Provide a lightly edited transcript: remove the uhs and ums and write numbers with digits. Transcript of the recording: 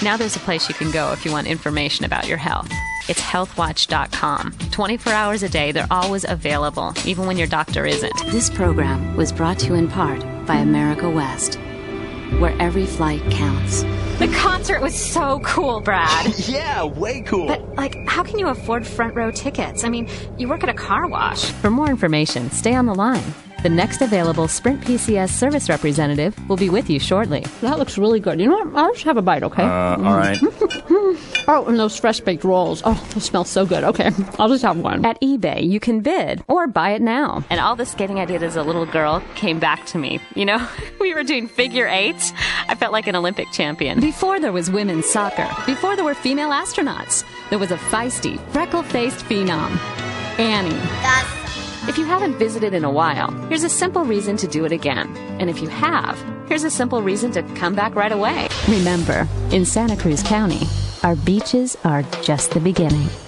Now there's a place you can go if you want information about your health. It's healthwatch.com. 24 hours a day, they're always available, even when your doctor isn't. This program was brought to you in part by America West, where every flight counts. The concert was so cool, Brad. Yeah, way cool. But, how can you afford front row tickets? I mean, you work at a car wash. For more information, stay on the line. The next available Sprint PCS service representative will be with you shortly. That looks really good. You know what? I'll just have a bite, okay? All right. Oh, and those fresh baked rolls. Oh, they smell so good. Okay, I'll just have one. At eBay, you can bid or buy it now. And all the skating I did as a little girl came back to me. You know, we were doing figure eights. I felt like an Olympic champion. Before there was women's soccer, before there were female astronauts, there was a feisty, freckle-faced phenom, Annie. If you haven't visited in a while, here's a simple reason to do it again. And if you have, here's a simple reason to come back right away. Remember, in Santa Cruz County, our beaches are just the beginning.